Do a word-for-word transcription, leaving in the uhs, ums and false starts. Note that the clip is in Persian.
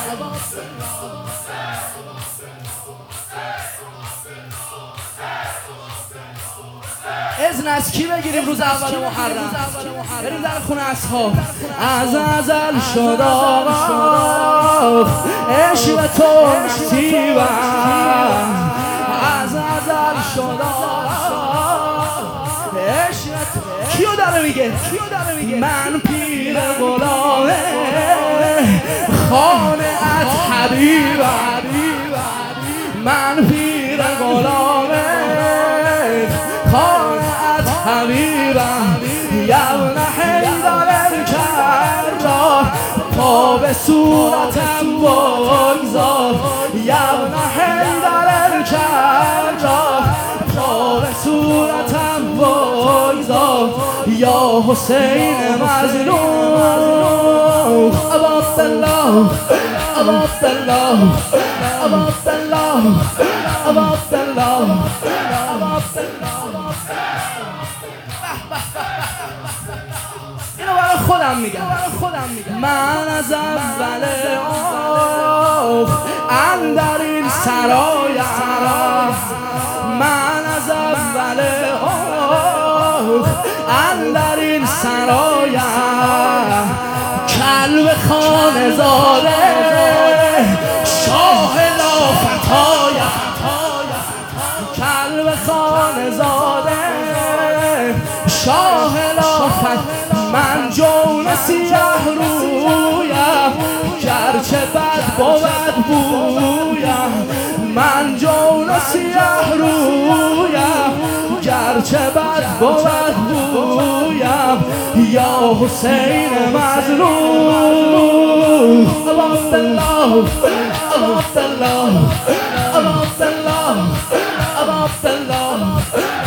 اذن از کی بگیریم روز اول محرم؟ بریم در خونه اصحاب. از ازل شد آقا عشق تو نصیبم، از ازل شد آقا عشق تو. کیو داره میگه؟ من پیر غلام خانه ات حبیبم، من پیر غلام خانه ات حبیبم. یبن حیدر الکرام پا به صورتم بگذار، یبن حیدر الکرام پا به صورتم بگذار. یا حسین مظلوم ابا عبدالله، ابا عبدالله، ابا عبدالله، ابا عبدالله، ابا عبدالله. اینو برای خودم میگم، من از اول آخ اندر این سرایم، من از اول آخ اندر این سرایم. کلب خانه زاده شاه لافتایم، کلب خانه زاده شاه لافت. من جون سیاه رویم گرچه بد بود بویم، من جون سیاه رویم گرچه بد بود بویم. یا حسین مظلوم ابا عبدالله، ابا عبدالله، ابا عبدالله، ابا عبدالله.